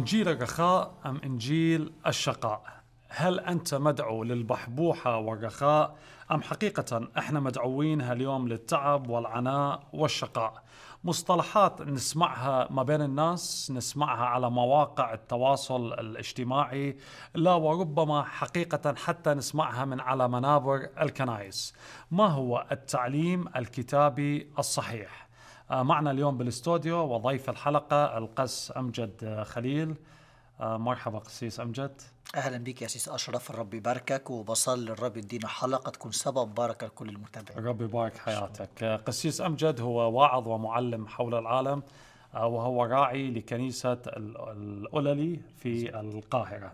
إنجيل الرخاء أم إنجيل الشقاء؟ هل أنت مدعو للبحبوحة والرخاء أم حقيقة إحنا مدعوين هاليوم للتعب والعناء والشقاء؟ مصطلحات نسمعها ما بين الناس، نسمعها على مواقع التواصل الاجتماعي، لا وربما حقيقة حتى نسمعها من على منابر الكنائس. ما هو التعليم الكتابي الصحيح؟ معنا اليوم بالاستوديو وضيف الحلقة القس أمجد خليل. مرحبا قسيس أمجد. أهلا بك يا سيس أشرف، الرب يباركك، وبصلي الرب يدينا حلقة تكون سبب بركة لكل المتابعين. الرب يبارك حياتك. قسيس أمجد هو واعظ ومعلم حول العالم، وهو راعي لكنيسة الأوللي في القاهرة.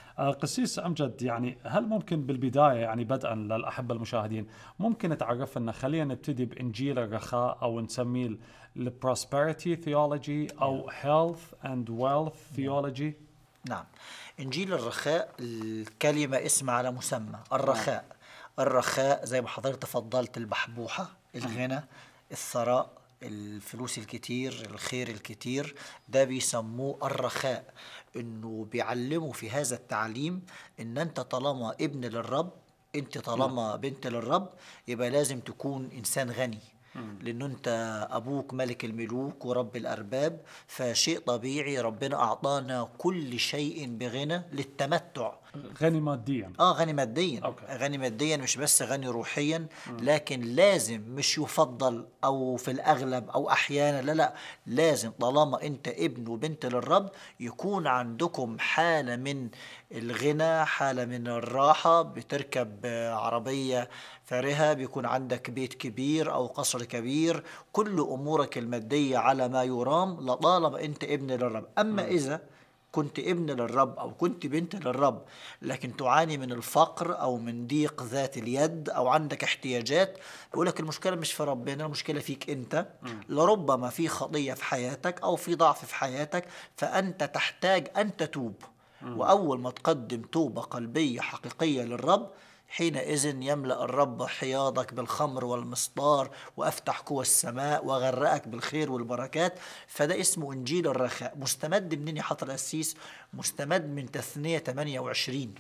قسيس أمجد، يعني هل ممكن بالبداية، يعني بدءا للأحبة المشاهدين، ممكن تعرف لنا، خلينا نبتدي بإنجيل الرخاء أو نسميه البروسبريتي ثيولوجي أو health and wealth theology؟ نعم، إنجيل الرخاء الكلمة اسم على مسمى الرخاء. الرخاء زي ما حضرتك تفضلت، البحبوحة، الغنى، الثراء، الفلوس الكتير، الخير الكتير، ده بيسموه الرخاء. انه بيعلموا في هذا التعليم ان انت طالما ابن للرب، انت طالما بنت للرب، يبقى لازم تكون انسان غني، لأنه أنت أبوك ملك الملوك ورب الأرباب، فشيء طبيعي ربنا أعطانا كل شيء بغنى للتمتع. غني ماديا. غني ماديا. أوكي. غني ماديا، مش بس غني روحيا. لكن لازم، مش يفضل أو في الأغلب أو أحيانا، لا، لازم طالما أنت ابن وبنت للرب يكون عندكم حالة من الغنى، حالة من الراحة. بتركب عربية فارهة، بيكون عندك بيت كبير أو قصر كبير، كل أمورك المادية على ما يرام لطالما أنت ابن للرب. أما إذا كنت ابن للرب أو كنت بنت للرب لكن تعاني من الفقر أو من ضيق ذات اليد أو عندك احتياجات، بيقولك المشكلة مش في ربنا، المشكلة فيك أنت. لربما في خطية في حياتك أو في ضعف في حياتك، فأنت تحتاج أن تتوب. وأول ما تقدم توبة قلبية حقيقية للرب، حينئذ يملأ الرب حياضك بالخمر والمسطار، وأفتح قوى السماء وغرقك بالخير والبركات. فده اسمه إنجيل الرخاء. مستمد منين يا حضرة القسيس؟ مستمد من تثنية 28،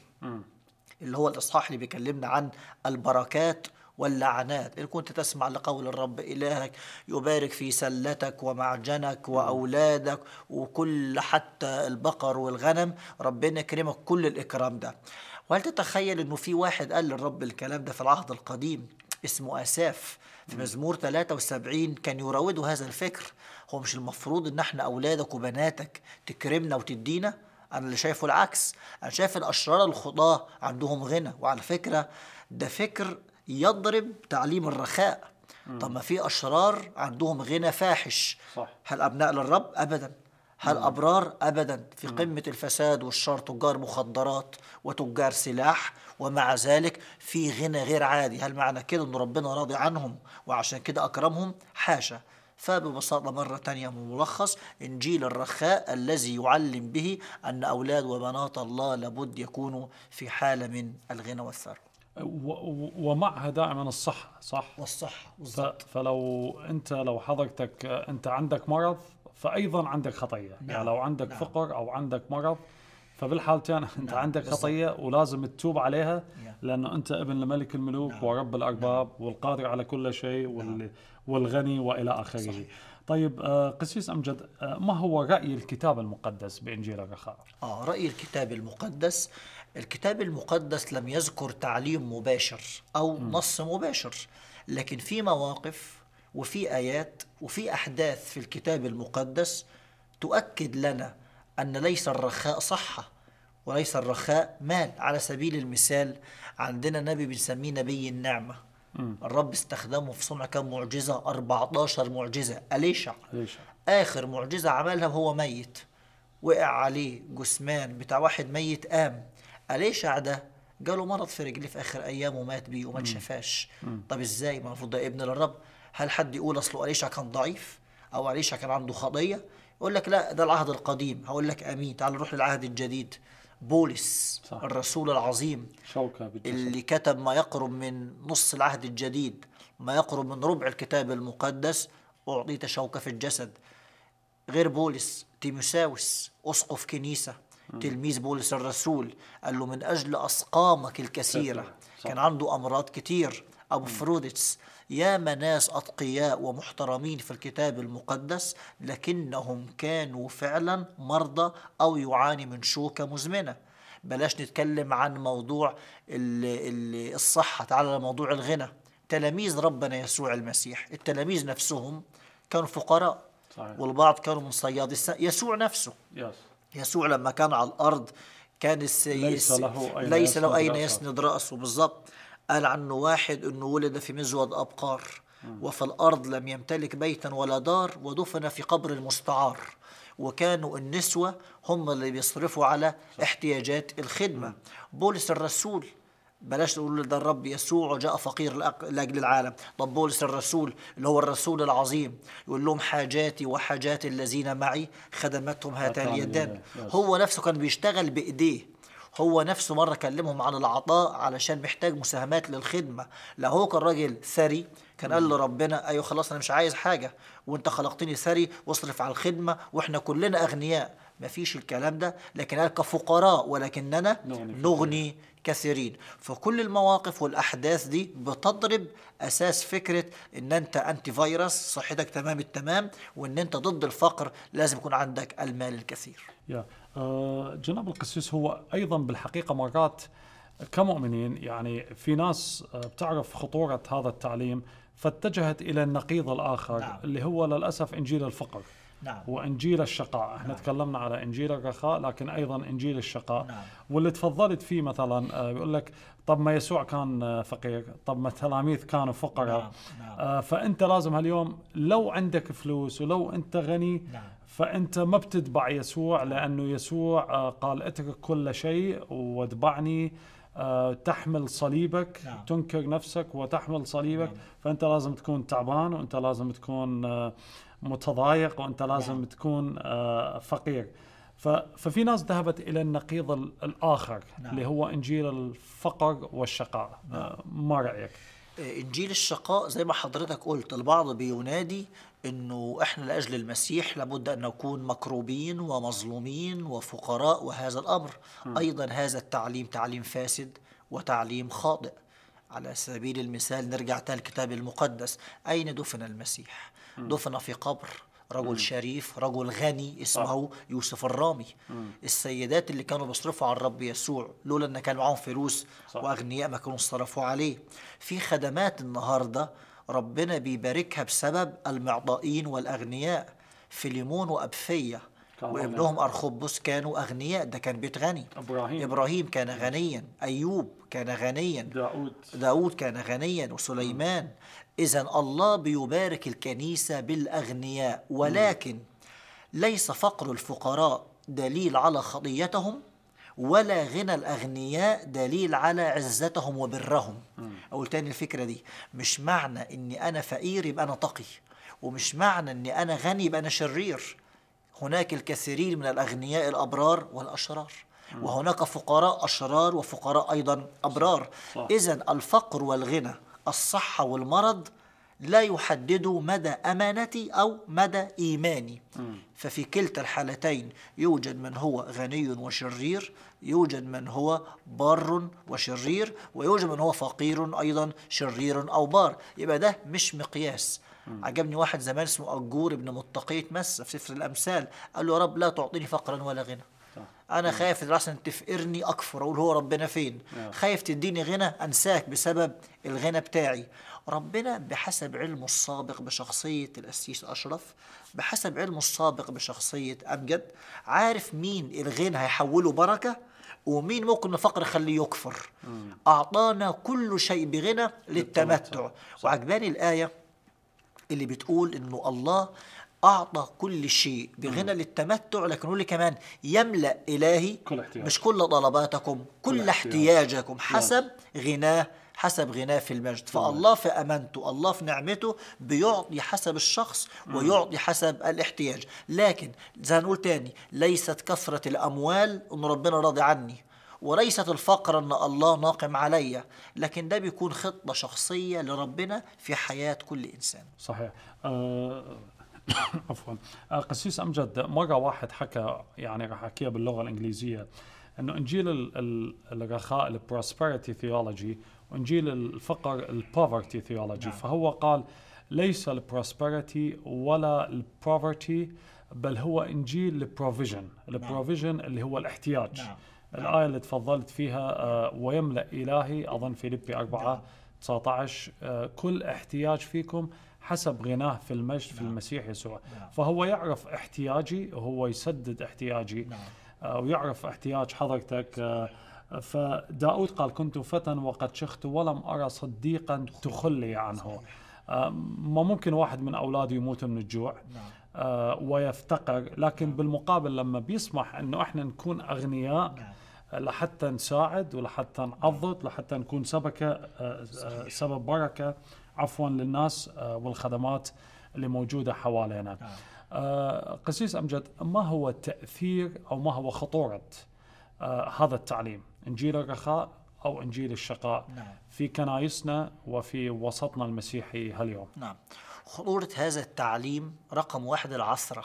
اللي هو الإصحاح اللي بيكلمنا عن البركات واللعنات. إن كنت تسمع لقول الرب إلهك يبارك في سلتك ومعجنك وأولادك وكل حتى البقر والغنم، ربنا يكرمك كل الإكرام ده. وهل تتخيل أنه في واحد قال للرب الكلام ده في العهد القديم اسمه آساف في مزمور 73 كان يراود هذا الفكر؟ هو مش المفروض أن احنا أولادك وبناتك تكرمنا وتدينا؟ أنا اللي شايفه العكس. أنا شايف الأشرار الخضاة عندهم غنى، وعلى فكرة ده فكر يضرب تعليم الرخاء. طب ما في أشرار عندهم غنى فاحش. صح. هل أبناء للرب؟ أبدا. هل أبرار؟ أبدا. في قمة الفساد والشر، تجار مخدرات وتجار سلاح، ومع ذلك في غنى غير عادي. هل معنى كده أن ربنا راضي عنهم وعشان كده أكرمهم؟ حاشا. فببساطة مرة تانية ملخص إنجيل الرخاء الذي يعلم به أن أولاد وبنات الله لابد يكونوا في حالة من الغنى والثروة، ومعها دائما الصحة. صح. والصحة. لو حضرتك أنت عندك مرض، فأيضا عندك خطية. يعني لو عندك فقر أو عندك مرض، فبالحالتين أنت عندك خطية ولازم تتوب عليها، لأنه أنت ابن لملك الملوك ورب الأرباب والقادر على كل شيء والغني وإلى آخره. صحيح. طيب قسيس أمجد، ما هو رأي الكتاب المقدس بإنجيل الرخاء؟ رأي الكتاب المقدس، الكتاب المقدس لم يذكر تعليم مباشر أو نص مباشر، لكن في مواقف وفي آيات وفي أحداث في الكتاب المقدس تؤكد لنا أن ليس الرخاء صحة وليس الرخاء مال. على سبيل المثال، عندنا نبي بنسميه نبي النعمة. الرب استخدمه في صنع كم معجزة؟ 14 معجزة. أليشع آخر معجزة عملها وهو ميت، وقع عليه جثمان بتاع واحد ميت قام. أليشع ده جاله مرض في رجليه في آخر أيامه ومات بيه وما اتشفاش. طب إزاي؟ ما المفروض ده ابن للرب. هل حد يقول أصله أليشع كان ضعيف أو أليشع كان عنده خطية؟ يقول لك لا، ده العهد القديم. هقول لك أمين. تعال نروح للعهد الجديد. بولس صح. الرسول العظيم اللي كتب ما يقرب من نص العهد الجديد، ما يقرب من ربع الكتاب المقدس، أعطيت شوكة في الجسد. غير بولس تيموساوس أسقف كنيسة تلميذ بولس الرسول، قال له من أجل أسقامك الكثيرة. كان عنده أمراض كتير. أبو فروديتس، ياما ناس أتقياء ومحترمين في الكتاب المقدس لكنهم كانوا فعلا مرضى أو يعاني من شوكة مزمنة. بلاش نتكلم عن موضوع الصحة، تعال موضوع الغنى. تلاميذ ربنا يسوع المسيح، التلاميذ نفسهم كانوا فقراء. صحيح. والبعض كانوا من صياد يسوع نفسه يسوع لما كان على الأرض كان ليس له أين يسند رأسه. بالضبط، قال عنه واحد أنه ولد في مزود أبقار وفي الأرض لم يمتلك بيتا ولا دار ودفن في قبر المستعار. وكانوا النسوة هم اللي بيصرفوا على احتياجات الخدمة. بولس الرسول، بلاش تقول ده الرب يسوع جاء فقير لأجل العالم. طب بولس الرسول اللي هو الرسول العظيم يقول لهم حاجاتي وحاجات الذين معي خدمتهم هاتان اليدان. هو نفسه كان بيشتغل بإيديه. هو نفسه مرة كلمهم عن العطاء علشان محتاج مساهمات للخدمة. لا هو كان راجل ثري، كان قال له ربنا أيوه خلاص أنا مش عايز حاجة وانت خلقتني ثري واصرف على الخدمة واحنا كلنا أغنياء. ما فيش الكلام ده، لكن قال كفقراء ولكننا نغني كثيرين. فكل المواقف والأحداث دي بتضرب أساس فكرة إن أنت أنتي فيروس، صحتك تمام التمام، وإن أنت ضد الفقر لازم يكون عندك المال الكثير. جناب القسيس، هو أيضا بالحقيقة مرات كمؤمنين يعني في ناس بتعرف خطورة هذا التعليم فاتجهت إلى النقيض الآخر. نعم. اللي هو للأسف إنجيل الفقر. نعم. وإنجيل الشقاء. احنا تكلمنا على إنجيل الرخاء لكن أيضا إنجيل الشقاء. نعم. واللي تفضلت فيه مثلا بيقول لك طب ما يسوع كان فقير، طب ما التلاميذ كانوا فقراء. نعم. فأنت لازم هاليوم لو عندك فلوس ولو أنت غني. نعم. فأنت ما بتتبع يسوع، لأنه يسوع قال اترك كل شيء واتبعني، تحمل صليبك. نعم. تنكر نفسك وتحمل صليبك. نعم. فأنت لازم تكون تعبان، وأنت لازم تكون متضايق، وأنت لازم نعم. تكون فقير. ففي ناس ذهبت إلى النقيض الآخر. نعم. اللي هو إنجيل الفقر والشقاء. نعم. ما رأيك؟ إنجيل الشقاء زي ما حضرتك قلت، البعض بينادي إنه إحنا لأجل المسيح لابد أن نكون مكروبين ومظلومين وفقراء، وهذا الأمر أيضا هذا التعليم تعليم فاسد وتعليم خاطئ. على سبيل المثال نرجع تاني الكتاب المقدس، أين دفن المسيح؟ دفن في قبر رجل شريف، رجل غني اسمه يوسف الرامي. السيدات اللي كانوا بيصرفوا على الرب يسوع لولا ان كان معاهم فلوس واغنياء ما كانوا صرفوا عليه. في خدمات النهارده ربنا بيباركها بسبب المعطائين والاغنياء. فيليمون وابفيه وابنهم أرخبس كانوا أغنياء، ده كان بيت غني. إبراهيم كان غنيا، أيوب كان غنيا، داود كان غنيا، وسليمان. إذن الله بيبارك الكنيسة بالأغنياء، ولكن ليس فقر الفقراء دليل على خطيتهم، ولا غنى الأغنياء دليل على عزتهم وبرهم. أقول تاني الفكرة دي، مش معنى إني أنا فقير يبقى أنا تقي، ومش معنى إني أنا غني يبقى أنا شرير. هناك الكثيرين من الأغنياء الأبرار والأشرار، وهناك فقراء أشرار وفقراء أيضا أبرار. إذن الفقر والغنى، الصحة والمرض لا يحددوا مدى أمانتي أو مدى إيماني. ففي كلتا الحالتين يوجد من هو غني وشرير، يوجد من هو بار وشرير، ويوجد من هو فقير أيضا شرير أو بار. يبقى ده مش مقياس. عجبني واحد زمان اسمه أجور ابن متقية مس في سفر الأمثال، قال له يا رب لا تعطيني فقرا ولا غنى. أنا خايف الرأسن تفقرني أكفر أقول هو ربنا فين. خايف تديني غنى أنساك بسبب الغنى بتاعي. ربنا بحسب علمه السابق بشخصية القسيس أشرف، بحسب علمه السابق بشخصية أمجد، عارف مين الغنى هيحوله بركة ومين ممكن الفقر يخليه يكفر. أعطانا كل شيء بغنى للتمتع. وعجباني الآية اللي بتقول إنه الله أعطى كل شيء بغنى للتمتع، لكن يقول لي كمان يملأ إلهي مش كل طلباتكم، كل احتياجكم حسب غناه، حسب غناه في المجد. فالله في أمانته، الله في نعمته بيعطي حسب الشخص ويعطي حسب الاحتياج. لكن زي نقول تاني، ليست كثرة الأموال أن ربنا راضي عني، وليست الفقر أن الله ناقم علي، لكن ده بيكون خطة شخصية لربنا في حياة كل إنسان. صحيح. عفوا. قسيس أمجد، مرة واحد حكى، يعني راح أحكيها باللغة الإنجليزية، أنه إنجيل الرخاء البروسبريتي ثيولوجي، وإنجيل الفقر البوفرتي ثيولوجي. فهو قال ليس البروسبريتي ولا البوفرتي، بل هو إنجيل البروفيجن. البروفيجن اللي هو الاحتياج. الآية اللي تفضلت فيها ويملأ إلهي، أظن فيليبي 4:19، كل احتياج فيكم حسب غناه في المجد في المسيح يسوع. فهو يعرف احتياجي وهو يسدد احتياجي، ويعرف احتياج حضرتك. فداود قال كنت فتى وقد شخت ولم أرى صديقا تخلي عنه. ما ممكن واحد من أولاده يموت من الجوع ويفتقر، لكن بالمقابل لما بيسمح أنه إحنا نكون أغنياء لحتى نساعد ولحتى نعضد، لحتى نكون سبب بركة عفوا للناس والخدمات اللي موجودة حوالينا. قسيس أمجد، ما هو تأثير أو ما هو خطورة هذا التعليم، إنجيل الرخاء أو إنجيل الشقاء، في كنايسنا وفي وسطنا المسيحي هاليوم؟ نعم، خطورة هذا التعليم رقم 1 العثرة.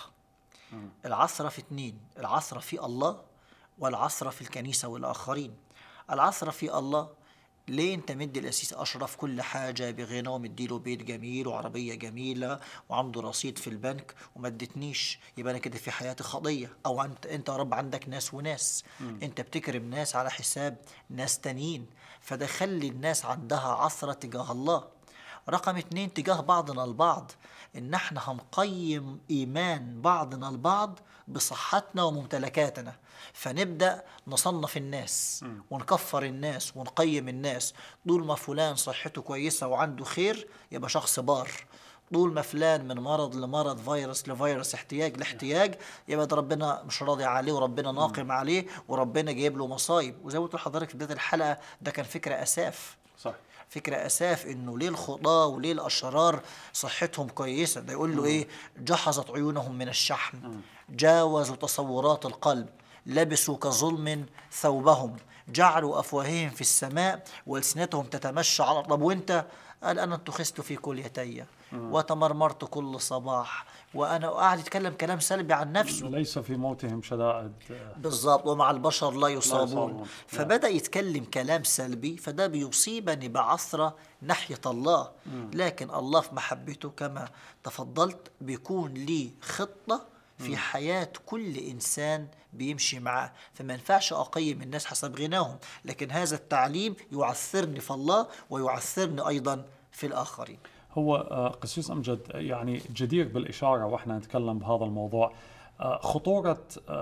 العثرة في 2، العثرة في الله والعثرة في الكنيسة والآخرين. العثرة في الله، ليه انت مدي الأسيس أشرف كل حاجة بغنى ومديله بيت جميل وعربية جميلة وعنده رصيد في البنك وما ادتنيش؟ يبقى أنا كده في حياتي خطية. أو أنت يا رب عندك ناس وناس، انت بتكرم ناس على حساب ناس تانيين، فده خلي الناس عندها عثرة تجاه الله. رقم 2 تجاه بعضنا البعض، إن احنا هنقيم إيمان بعضنا البعض بصحتنا وممتلكاتنا، فنبدأ نصنف الناس ونكفر الناس ونقيم الناس. طول ما فلان صحته كويسة وعنده خير يبقى شخص بار، طول ما فلان من مرض لمرض، فيروس لفيروس، احتياج لاحتياج، يبقى ده ربنا مش راضي عليه وربنا ناقم عليه وربنا جايب له مصايب. وزي ما قلت لحضرتك في بداية الحلقة، ده كان فكرة أساف. صح. فكرة أساف إنه ليه الخطاة وليه الأشرار صحتهم كويسة؟ ده يقول له إيه؟ جحظت عيونهم من الشحم، جاوزوا تصورات القلب، لبسوا كظلم ثوبهم، جعلوا أفواههم في السماء وألسنتهم تتمشى على. طب وأنت؟ قال أنا اتخذت في كليتي وتمرمرت كل صباح. وأنا قاعد يتكلم كلام سلبي عن نفسه. ليس في موتهم شدائد. بالضبط، ومع البشر لا يصابون. فبدأ يتكلم كلام سلبي، فده بيصيبني بعثرة ناحية الله. لكن الله في محبته كما تفضلت بيكون لي خطة في حياة كل إنسان بيمشي معاه، فما ينفعش أقيم الناس حسب غناهم، لكن هذا التعليم يعثرني في الله ويعثرني أيضا في الآخرين. هو قسيس أمجد، يعني جدير بالإشارة وإحنا نتكلم بهذا الموضوع خطورة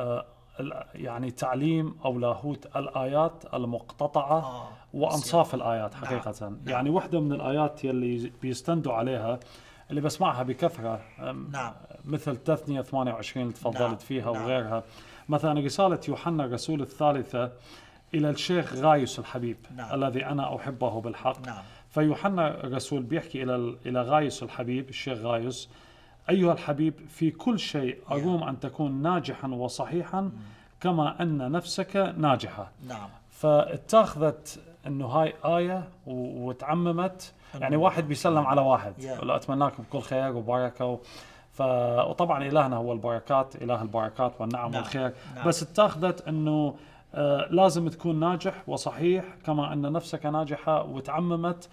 يعني تعليم أو لاهوت الآيات المقتطعة وأنصاف الآيات حقيقة. نعم. يعني واحدة من الآيات يلي بيستندوا عليها اللي بسمعها بكثرة، مثل تثنية 28 اللي تفضلت فيها وغيرها. مثلا رسالة يوحنا الرسول الثالثة إلى الشيخ غايوس الحبيب الذي أنا أحبه بالحق. فيوحنا الرسول بيحكي إلى غايوس الحبيب، الشيخ غايوس: أيها الحبيب، في كل شيء أروم أن تكون ناجحا وصحيحا كما أن نفسك ناجحة. فاتخذت أنه هاي آية وتعممت، يعني واحد بيسلم على واحد ولا أتمناكم كل خير وبركة وطبعا إلهنا هو البركات، إله البركات والنعم والخير. بس اتخذت أنه لازم تكون ناجح وصحيح كما أن نفسك ناجحة، وتعممت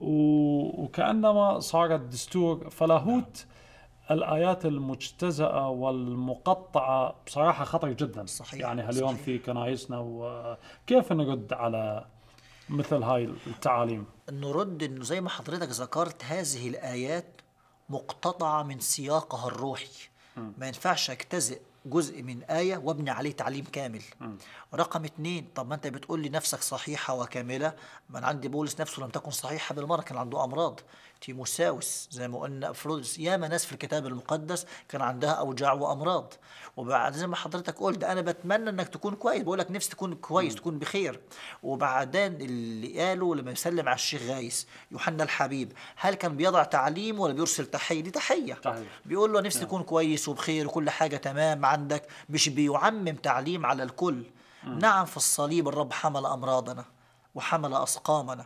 وكأنما صارت دستور. فلاهوت الآيات المجتزأة والمقطعة بصراحة خطر جدا. صحيح. يعني هاليوم في كنايسنا، وكيف نرد على مثل هاي التعاليم؟ نرد إنه زي ما حضرتك ذكرت، هذه الآيات مقتطعة من سياقها الروحي. ما ينفعش اجتزئ جزء من آية وابني عليه تعليم كامل. رقم 2، طب ما انت بتقول لي نفسك صحيحة وكاملة، ما انا عندي بولس نفسه لم تكن صحيحة بالمرة، كان عنده أمراض. تيموساوس زي ما قلنا، أفروديس، ياما ناس في الكتاب المقدس كان عندها أوجاع وأمراض. وبعد زي ما حضرتك قلت، أنا بتمنى إنك تكون كويس، بقول لك نفسي تكون كويس، تكون بخير. وبعدين اللي قالوا لما يسلم على الشيخ غايس يوحنا الحبيب، هل كان بيضع تعليم ولا بيرسل تحية؟ دي تحية. بيقول له نفسي تكون كويس وبخير وكل حاجة تمام عندك، مش بيعمم تعليم على الكل. نعم، في الصليب الرب حمل أمراضنا وحمل أسقامنا،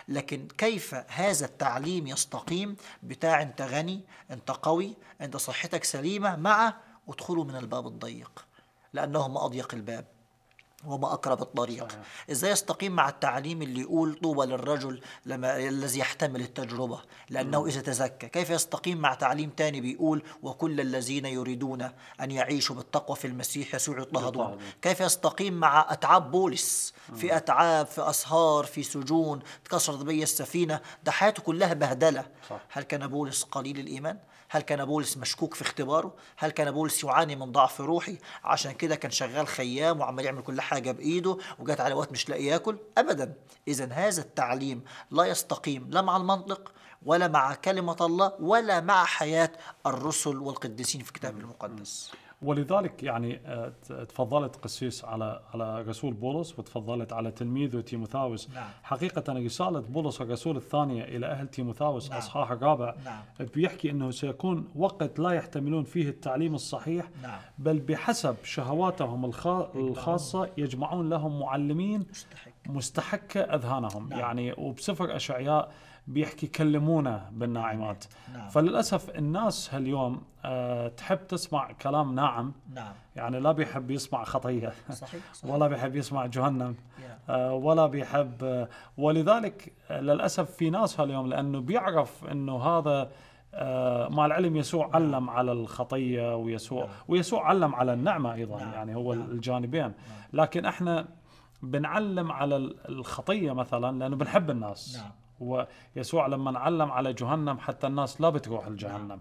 لكن كيف هذا التعليم يستقيم بتاع أنت غني، أنت قوي، أنت صحتك سليمة، مع ادخلوا من الباب الضيق لأنه ما أضيق الباب وما أقرب الطريق. صحيح. إزاي يستقيم مع التعليم اللي يقول طوبى للرجل الذي يحتمل التجربة لأنه إذا تزكى؟ كيف يستقيم مع تعليم تاني بيقول وكل الذين يريدون أن يعيشوا بالتقوى في المسيح يسوع يضطهدون؟ كيف يستقيم مع أتعاب بولس؟ في أتعاب، في أسهار، في سجون، تكسرت بي السفينة، ده حياته كلها بهدلة. صح. هل كان بولس قليل الإيمان؟ هل كان بولس مشكوك في اختباره؟ هل كان بولس يعاني من ضعف روحي عشان كده كان شغال خيام وعمال يعمل كل حاجة بإيده وجات على وقت مش لاقي ياكل؟ أبدا. إذن هذا التعليم لا يستقيم لا مع المنطق ولا مع كلمة الله ولا مع حياة الرسل والقديسين في الكتاب المقدس. ولذلك يعني تفضلت قسيس على رسول بولس وتفضلت على تلميذه تيموثاوس. نعم. حقيقة رسالة بولس الرسول الثانية إلى أهل تيموثاوس نعم. أصحاح الرابع نعم. بيحكي أنه سيكون وقت لا يحتملون فيه التعليم الصحيح. نعم. بل بحسب شهواتهم الخاصة يجمعون لهم معلمين مستحكة أذهانهم. نعم. يعني وبسفر أشعياء بيحكي كلمونا بالناعمات. نعم. فللأسف الناس هاليوم تحب تسمع كلام ناعم. نعم. يعني لا بيحب يسمع خطية. صحيح. ولا بيحب يسمع جهنم. ولا بيحب. ولذلك للأسف في ناس هاليوم لأنه بيعرف أنه هذا مع العلم يسوع علم على الخطية ويسوع علم على النعمة أيضا. يعني هو الجانبين. لكن احنا بنعلم على الخطية مثلا لأنه بنحب الناس. ويسوع لما نعلم على جهنم حتى الناس لا بتروح الجهنم.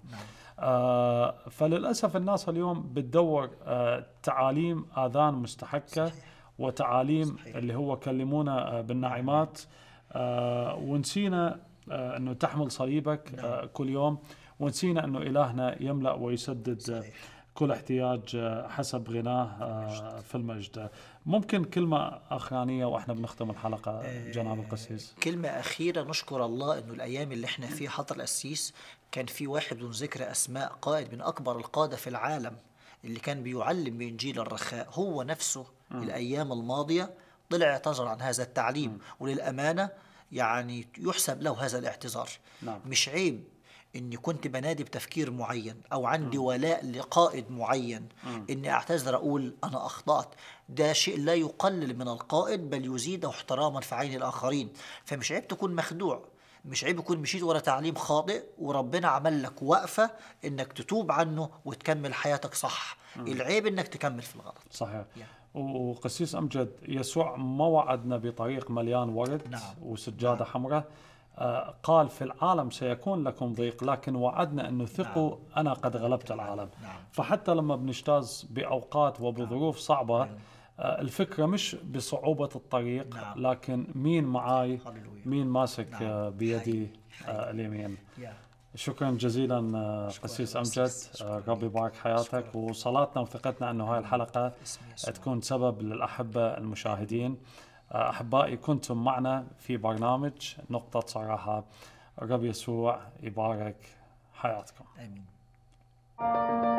فللأسف الناس اليوم بتدور تعاليم آذان مستحكة. وتعاليم اللي هو كلمونا بالناعمات. ونسينا أنه تحمل صليبك كل يوم. ونسينا أنه إلهنا يملأ ويسدد كل احتياج حسب غناه في المجد. ممكن كلمة أخرانية وإحنا بنختم الحلقة جناب القسيس؟ كلمة أخيرة، نشكر الله أنه الأيام اللي إحنا فيها حضر القسيس كان في واحد بدون ذكر أسماء قائد من أكبر القادة في العالم اللي كان بيعلم بإنجيل الرخاء، هو نفسه الأيام الماضية طلع اعتذر عن هذا التعليم. وللأمانة يعني يحسب له هذا الاعتذار. مش عيب إني كنت بنادي بتفكير معين أو عندي ولاء لقائد معين إني أعتذر أقول أنا أخطأت. ده شيء لا يقلل من القائد بل يزيده احتراما في عين الآخرين. فمش عيب تكون مخدوع، مش عيب يكون مشيت ورا تعليم خاطئ وربنا عمل لك وقفة إنك تتوب عنه وتكمل حياتك صح. العيب إنك تكمل في الغلط. صحيح. وقسيس أمجد، يسوع ما وعدنا بطريق مليان ورد وسجادة حمراء. قال في العالم سيكون لكم ضيق لكن وعدنا أنه ثقوا أنا قد غلبت العالم. فحتى لما بنجتاز بأوقات وبظروف صعبة الفكرة مش بصعوبة الطريق لكن مين معاي، مين ماسك بيدي اليمين. شكرا جزيلا قسيس أمجد، ربي يبارك حياتك. وصلاتنا وثقتنا أنه هاي الحلقة تكون سبب للأحبة المشاهدين. أحبائي، كنتم معنا في برنامج نقطة صراحة. رب يسوع يبارك حياتكم. آمين.